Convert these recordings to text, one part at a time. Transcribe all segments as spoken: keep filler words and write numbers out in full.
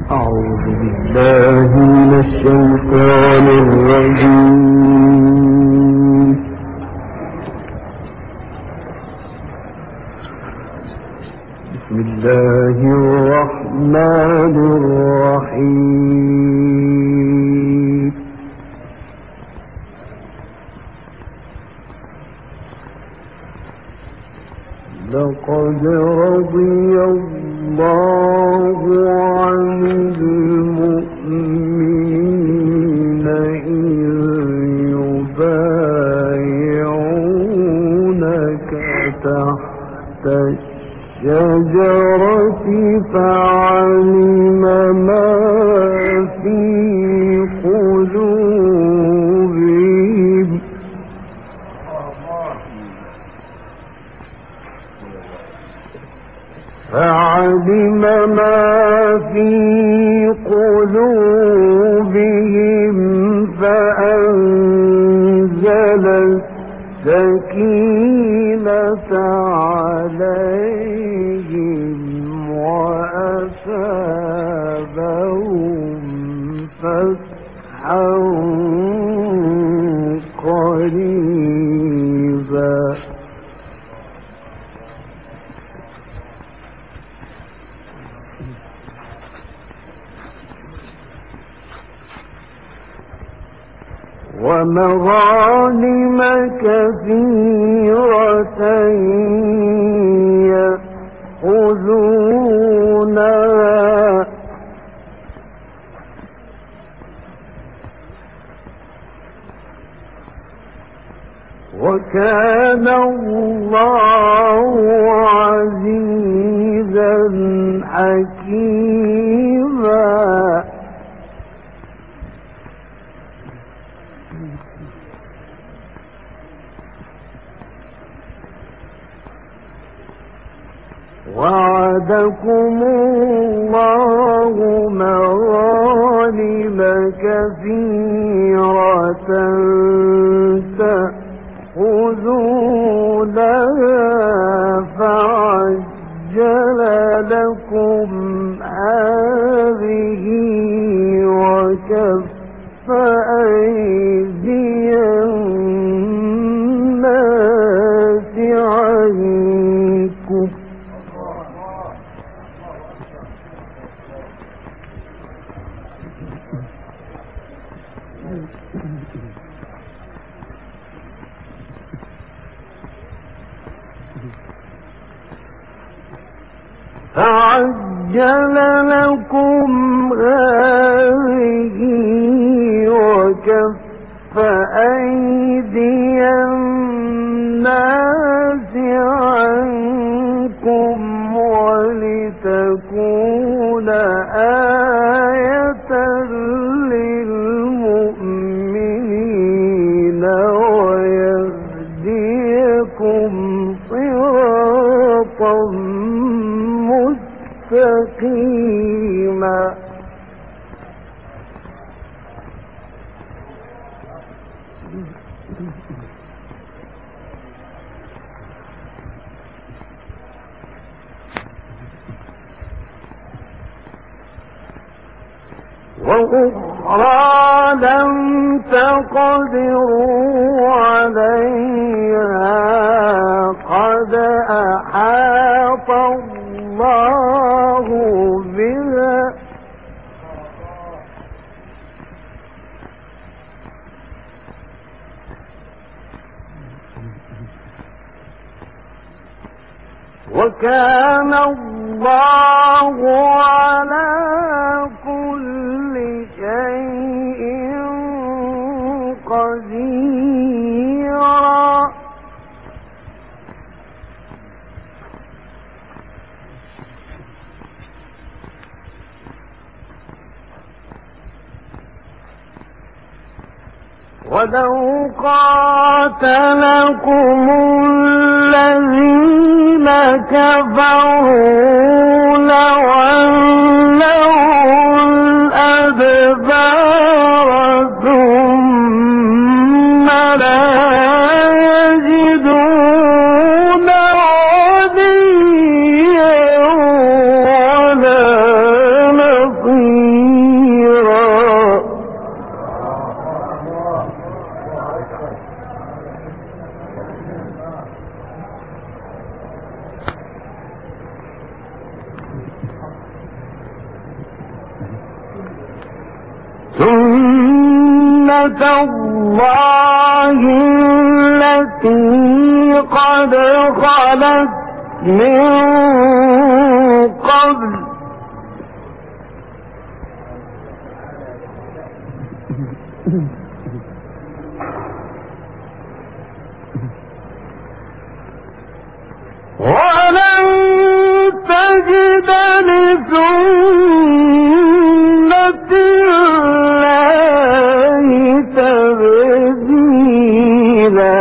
أعوذ بالله من الشيطان الرجيم. بسم الله الرحمن الرحيم. لقد رضي الله عن المؤمنين إذ يبايعونك تحت الشجرة فعلم ما في قلوبهم فعلم ما في قلوبهم فأنزل السكينة عليهم وأثابهم فتحا قريبا. ومغانم كثيرة يأخذونها وكان الله عزيزا حكيما. وعدكم الله مغانم كثيرة تأخذونها فعجل لكم هذه وكف أيدي الناس عنكم فعجل لكم هذه وكف أيدي الناس عنكم ولتكون آية للمؤمنين ويهديكم صراطا مستقيما. وأخرى لم تقدروا عليها قد أحاط الله بها وكان الله على كل شيء قديرا. ولو قاتلكم الذين كفروا لولوا الأدبار ثم لا يجدون وليا ولا نصيرا. الله التي قد خلت من قبل ولن تجد لسنة الله تبديلا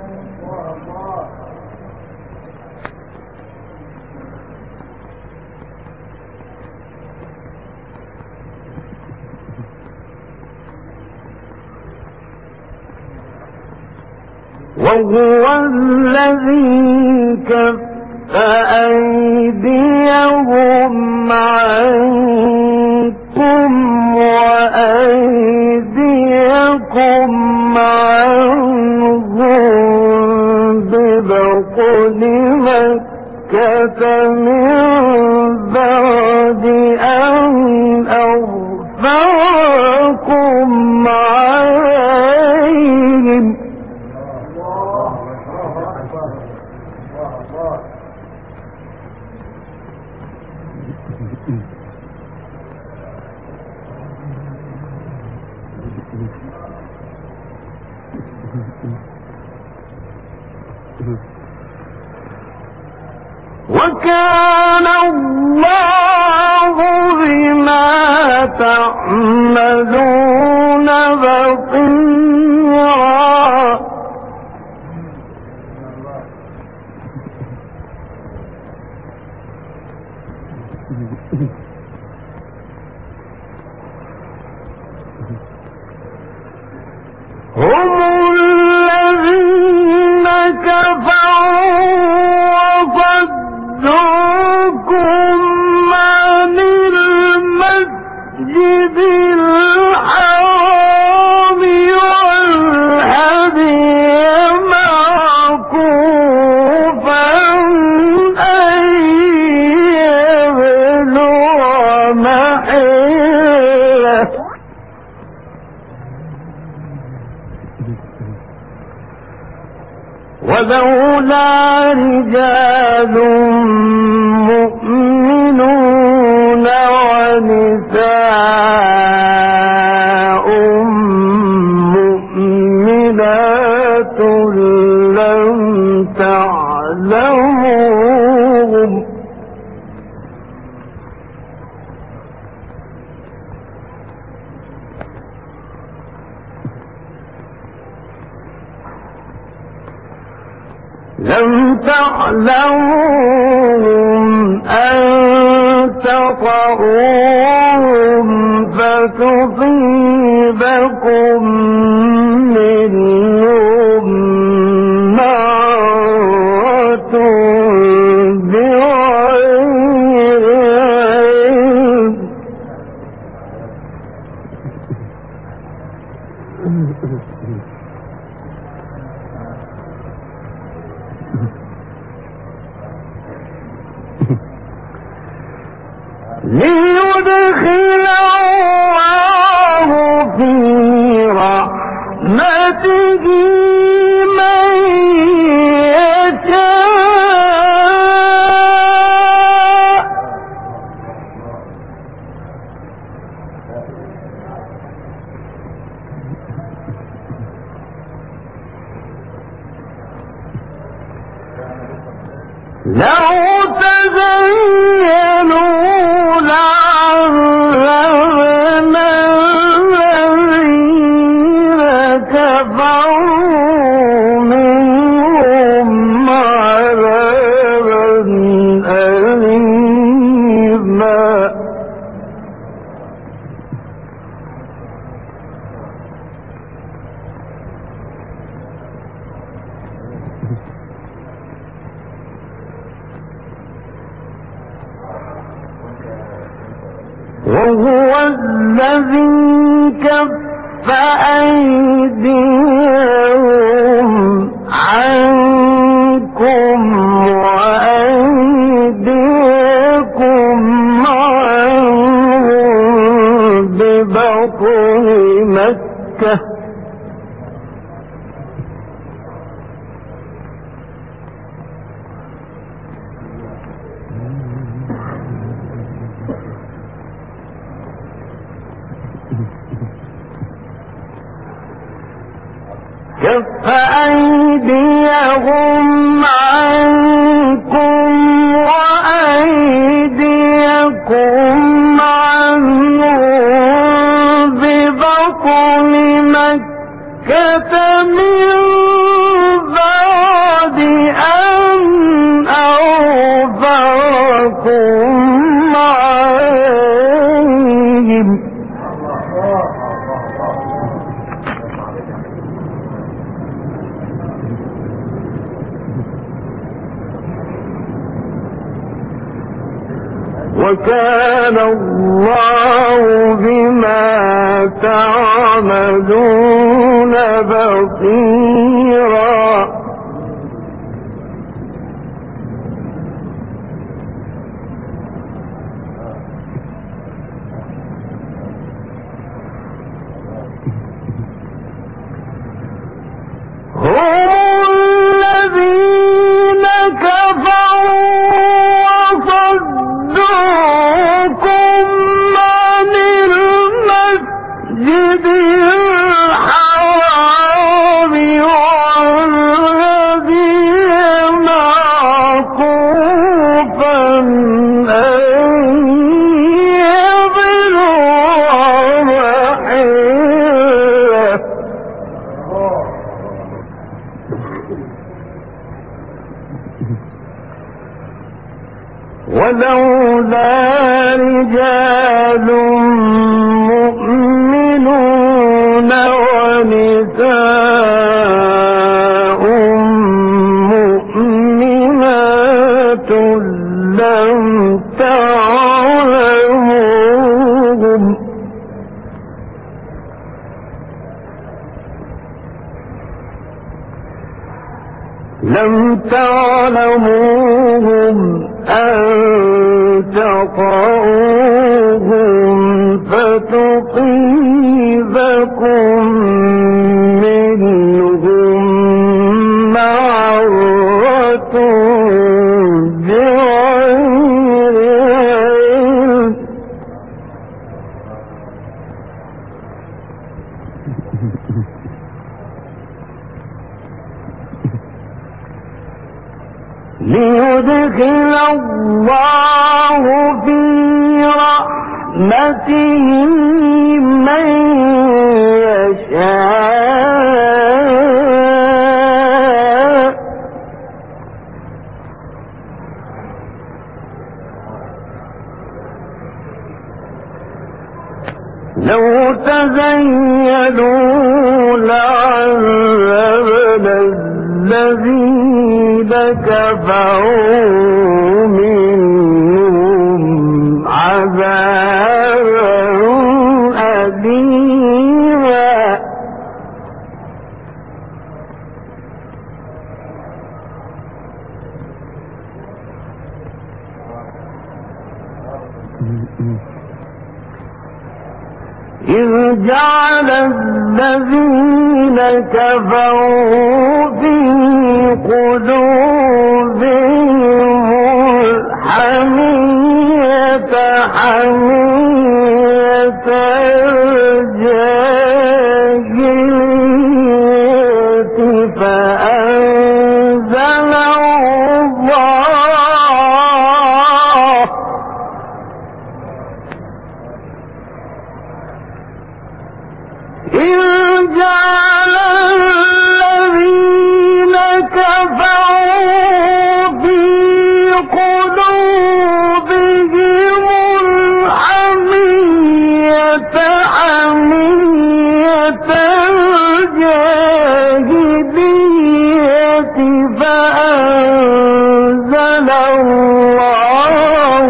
وهو الذي كف أيديهم عنكم وأيديكم عنهم ببطن مكة من بعد أن أظفركم عليهم وكان الله بما تعملون بصيرا هم الذين كفروا وصدوكم عن المسجد الحرام والهدي معكوفا أن يبلغ محله ولولا رجال مؤمنون ونساء مؤمنات لم تعلموهم لم تعلموهم أن تطؤوهم فتصيبكم منهم معرة بغير علم ليدخل الله في رحمته من يشاء لو تزينوا لعذبنا الذين كفروا منهم عذابا أليما وهو الذي كف أيديهم عنكم وأيديكم عنهم ببطن مكة كف أيديهم عنكم وأيديكم عنهم ببطن مكة من بعد أن أوفركم عليهم وكان الله بما تعملون بصيرا هم الذين كفروا وصدوكم عن المسجد الحرام والذي معكوفا أن يبلغوا محله ولولا رجال مؤمنون ونساء مؤمنات لم تعلموهم لم تعلموهم أن تطؤوهم فتصيبكم منهم معرة بغير علم ليدخل الله في رحمته من يشاء لو تزينوا لعذبنا الذين كفروا منهم عذابا أليما إذ جعل الذين كفروا في قلوبهم الحمية حمية الجاهلية فأنزل الله إذ جعل الذين كفروا في قلوبهم الحمية حمية الجاهلية فأنزل الله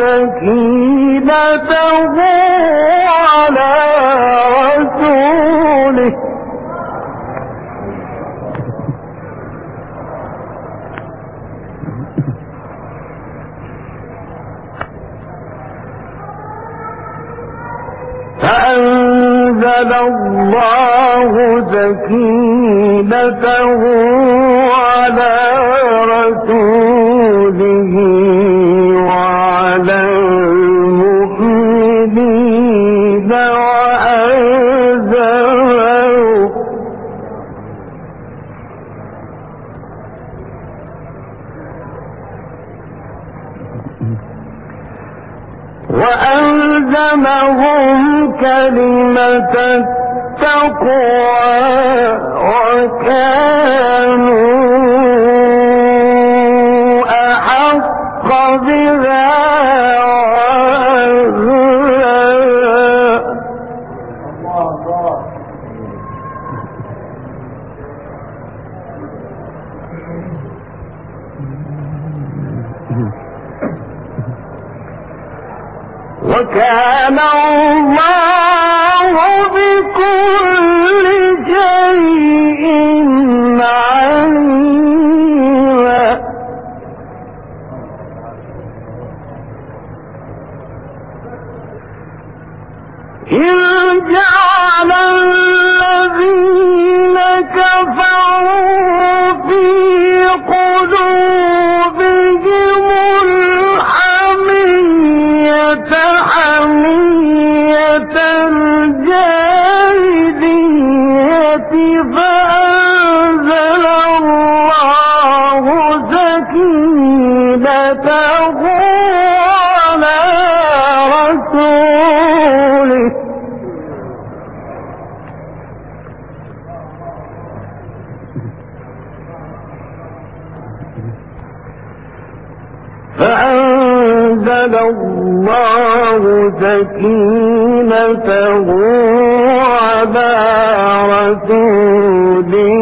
سكينته على رسوله فأنزل الله سكينته على رسوله وعلى المؤمنين وأنزلوا لهم كلمة التقوى وكانوا أحق بها وكان الله بكل شيء عليما. إذ جعل الذين كفروا في قلوبهم الحمية حمية الجاهلية فأنزل الله سكينته على رسوله فأنزل الله سكينته على رسوله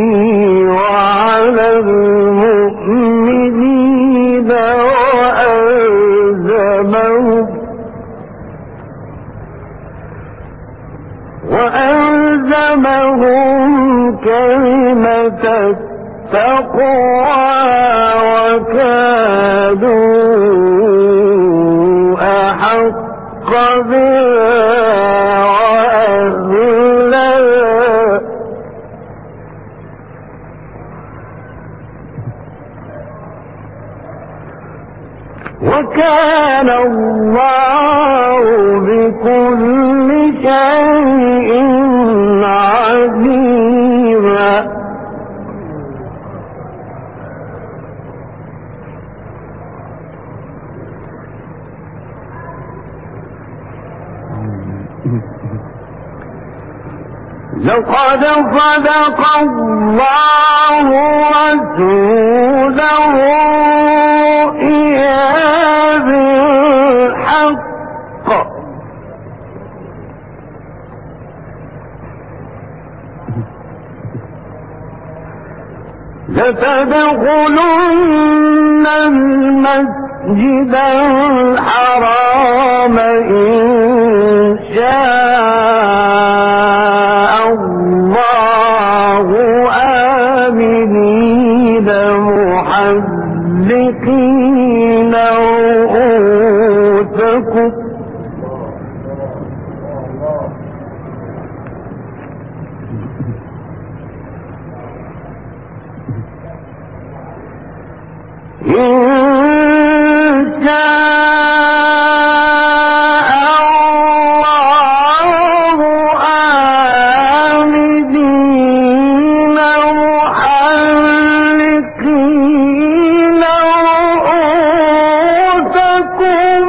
وعلى المؤمنين وألزمهم وألزمهم كلمة التقوى وكانوا أحق بها وأهلها. وكان الله بكل شيء عليما. لقد صدق الله رسوله الرؤيا بالحق لتدخلن المسجد الحرام إن شاء الله آمنين محلقين رؤوسكم إن شاء الله آمنين محلقين رؤوسكم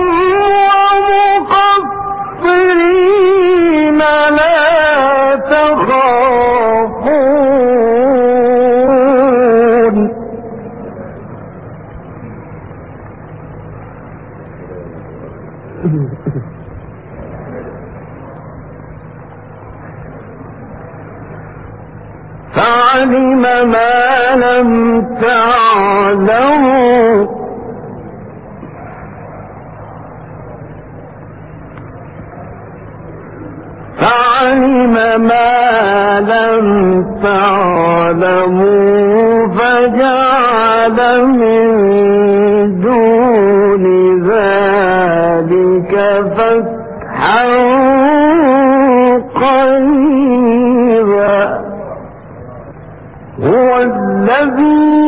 ومقصرين لا تخافون فعلم ما لم تعلموا فعلم ما لم تعلموا فجعل من دون ذلك فتحا قريبا. هو الذي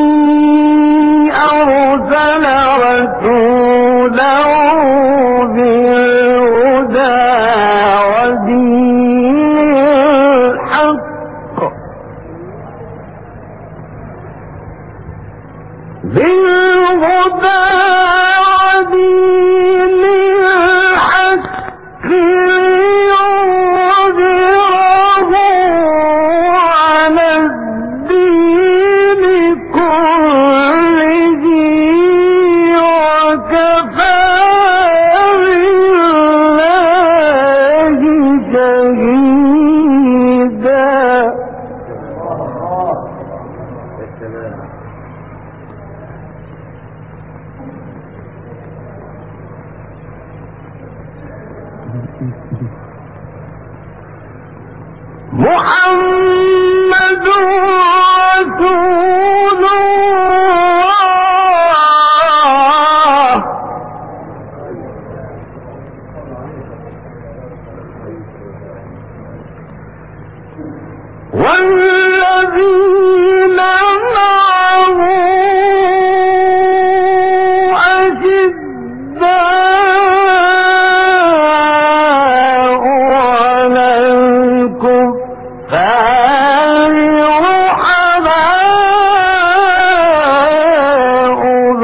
أرسل رسوله بالهدى ودين الحق بالهدى ودين الحق محمد رسول الله والذين معه أشداء على الكفار رحماء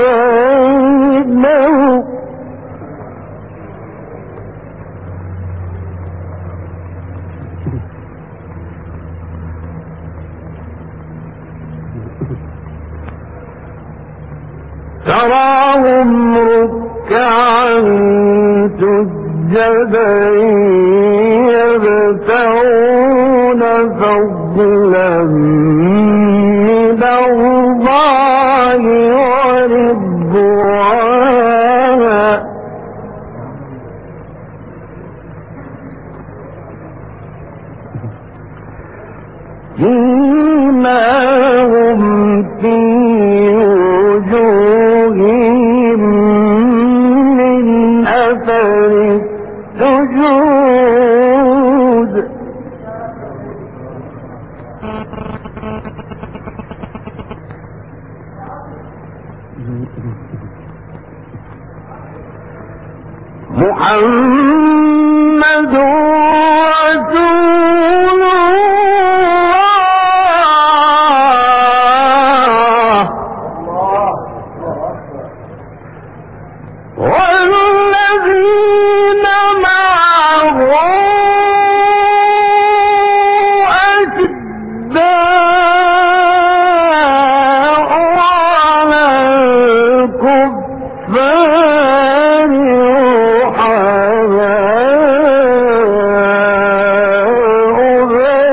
بينهم تراهم ركعا سجدا يبتغون فضلا من الله ورضوانا سيماهم في وجوههم من أثر السجود محمد رسول الله والذين معه أشداء على الكفار رحماء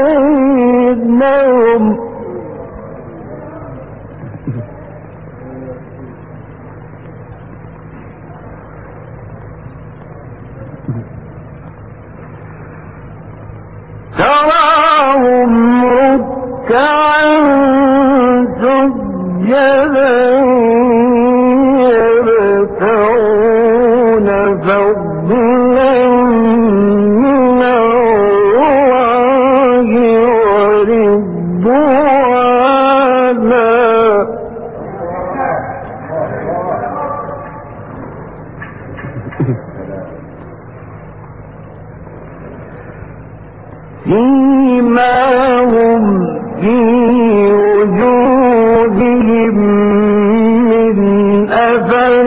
بينهم تراهم ركعا سجدا يبتغون فضلا من الله ورضوانا سيماهم في وجوههم من أثر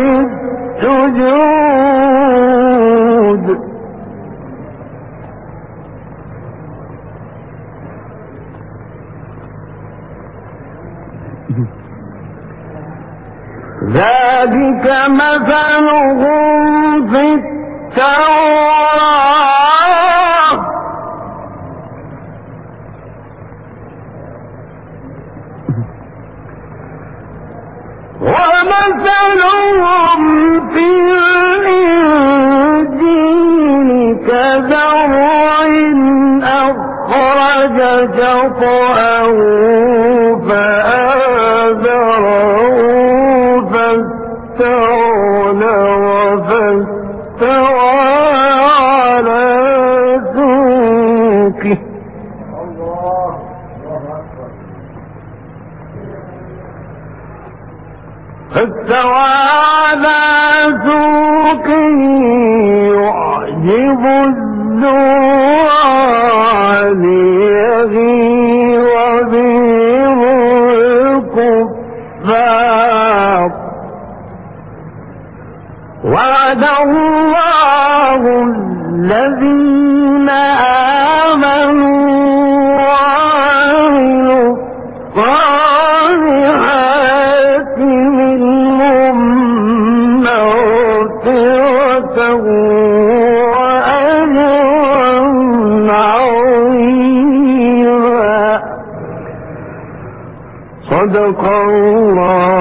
السجود ذلك مثلهم في التوراة ومثلهم في الإنجيل كزرع أخرج شطأه فآزره فاستغلظ فاستوى على سوقه فاستوى على سوقه يعجب الزراع ليغيظ بهم الكفار وعد الله الذين آمنوا وعملوا الصالحات منهم مغفرة وأجرا عظيما صدق الله